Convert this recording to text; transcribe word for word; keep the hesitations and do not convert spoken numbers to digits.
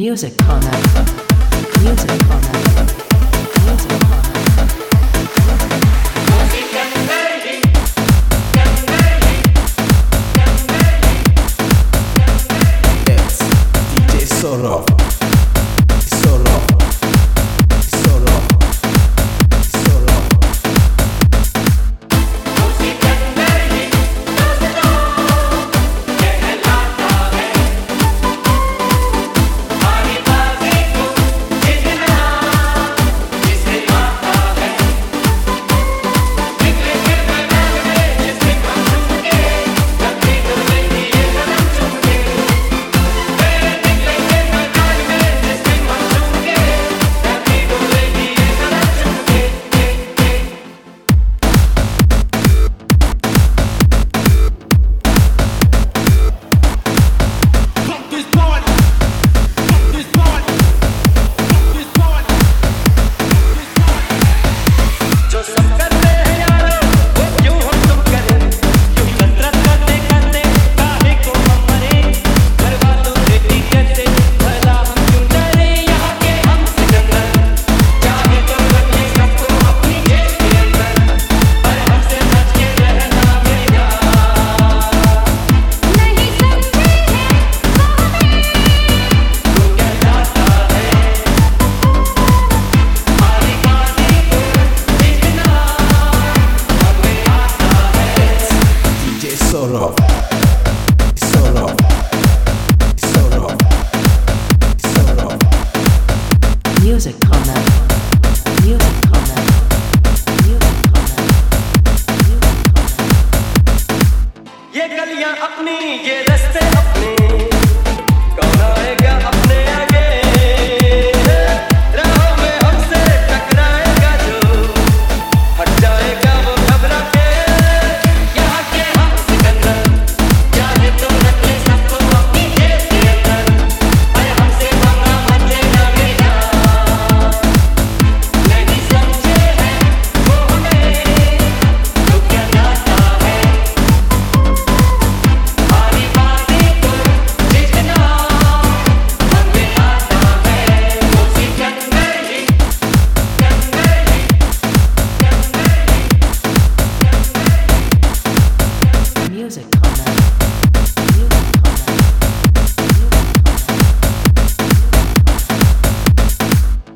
Music on Alpha. Music on Alpha. Music on Alpha. It's D J Sorov. Sorov. Sorov. Sorov. Sorov. Sorov. Sorov. Sorov. Music on Alpha. Music on Alpha. Music on Alpha. Music on Alpha. ये गलियां अपनी ये रास्ते अपने कौन आएगा अपने आगे राहों में हमसे टकराएगा जो हट जाएगा वो घबरा के यहाँ के हम सिकंदर चाहे तो रख ले सबको अपनी जेब के अंदर अरे हमसे पंगा मत लेना बेटा नहीं समझे हैं वो हमें तो क्या जाता है हमारी बातें को जितना मन में आता है वो सिकंदर ही सिकंदर ही Music on Alpha.